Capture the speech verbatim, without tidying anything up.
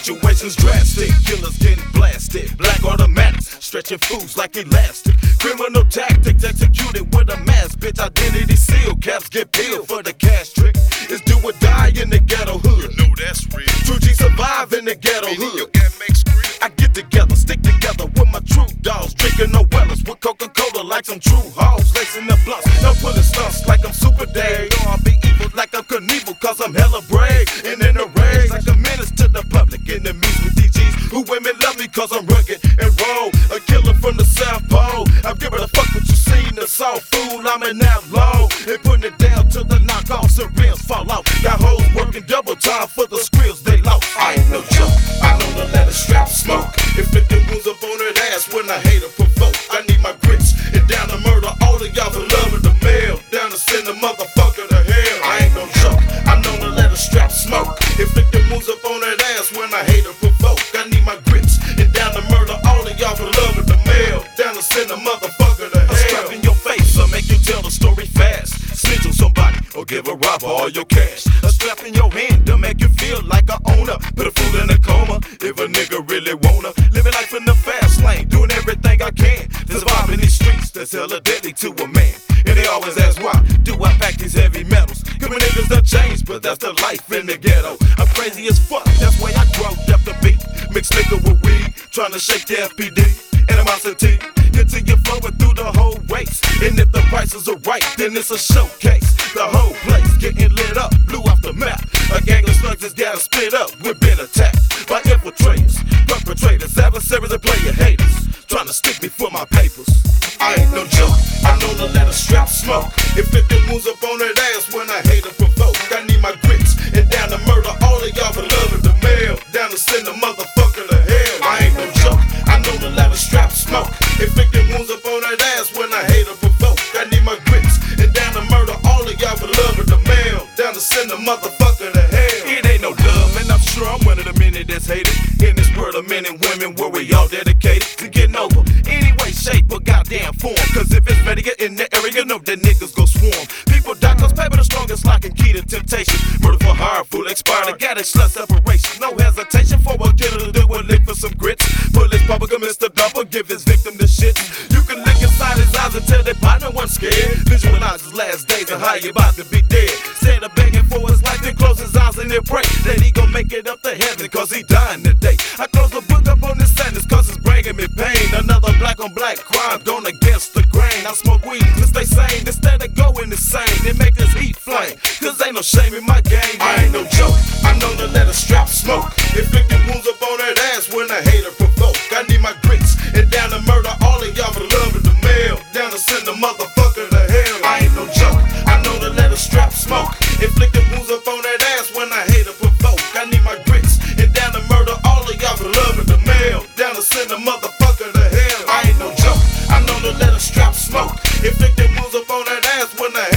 situation's drastic. Killers getting blasted, black automatics, stretching fools like elastic. Criminal tactics executed with a mask, bitch identity sealed. Caps get peeled for the cash trick. It's do or die in the ghetto hood. You know that's real. True G survive in the ghetto Meaning hood. your M X scream. I get together, stick together with my true dogs, drinking no wellers with Coca-Cola like some true hoes, lacing the blunts, no pulling stunts like I'm Super Dave. Know I'll be evil like I'm Knievel, cause I'm hella brave. And in the rage, like a menace to the public. Enemies with D Gs, who women love me cause I'm rugged and roll. A killer from the South Pole. I'm giving a fuck what you seen, the soft fool. I'm an outlaw, and putting it down till the knockoffs and rims fall off. Got hoes working double time for the skrills they lost. I ain't no joke, I know the letter strap smoke. Inflicting wounds up on that ass when I hate her provoke. I need my grits and down to murder all of y'all for loving the mail. Down to send the motherfucker to hell. I ain't no joke, I know the letter strap smoke. Inflicting wounds up on that ass when I hate her provoke. I need my grits and down to murder all of y'all for loving the mail. Down to send the motherfucker to hell. I'll strap in your face, I'll make you tell the story fast. Snitch on somebody or give a robber all your cash. A strap in your hand to make you feel like a owner. Put a fool in a coma if a nigga really wanna. Living life in the fast lane, doing everything I can to survive in these streets that's hella deadly to a man. And they always ask why do I pack these heavy metals? Cause my niggas done changed, but that's the life in the ghetto. I'm crazy as fuck, that's why I growed up the beat. Mixed liquor with weed, trying to shake the F P D. Animosity, continue flowing through the whole race. And if the prices are right, then it's a showcase. The whole place getting lit up, blew off the map. A gang of slugs has gotta split up. We've been attacked by infiltrators, perpetrators, adversaries and player haters, trying to stick me for my papers. I ain't no joke, I know the letter strap smoke. Inflicting wounds up on that ass when I hate her provoke. I need my grits and down to murder all of y'all for loving the mail. Down to send the motherfucker to hell. I ain't no joke, I know the letter strap smoke. Inflicting wounds up on that ass when I hate her provoke. I need my grits and down to murder all of y'all for loving the mail. Down to send the motherfucker to hell. It ain't no love, and I'm sure I'm one of the many that's hated. In this world of men and women where we all dedicated to getting over any way, shape, or goddamn form. Cause if it's ready, get in the area, you know that niggas go swarm. People die cause paper the strongest lock and key to temptation. Murder for hire, fool expired, I got it, slut separation. No hesitation for a killer to do a lick for some grits. Police public a Mister Double, give his victim the shit. You can look inside his eyes and tell that partner one scared. Visualize his last days and how you about to be dead. Instead of begging for his life, then close his eyes and then pray that he gon' make it up to heaven cause he dying today. I close the book up on this sadness cause it's bringing me pain. Another black on black crime going against the grain. I smoke weed to stay sane instead of going insane. It make this heat flame cause ain't no shame in my game. I ain't no joke, I know the letter strap smoke. Inflicting wounds up on that ass when I hate her provoke. I need my grits and down to murder all of y'all for loving the mail. Down to send the motherfucker to hell. I ain't no joke, I know the letter strap smoke. Inflicting wounds up on that ass when I hate her provoke. I need my grits and down to murder all of y'all for loving the mail. Down to send the motherfucker to hell. I ain't no joke, I know the letter strap smoke. Inflicting wounds up on that ass when I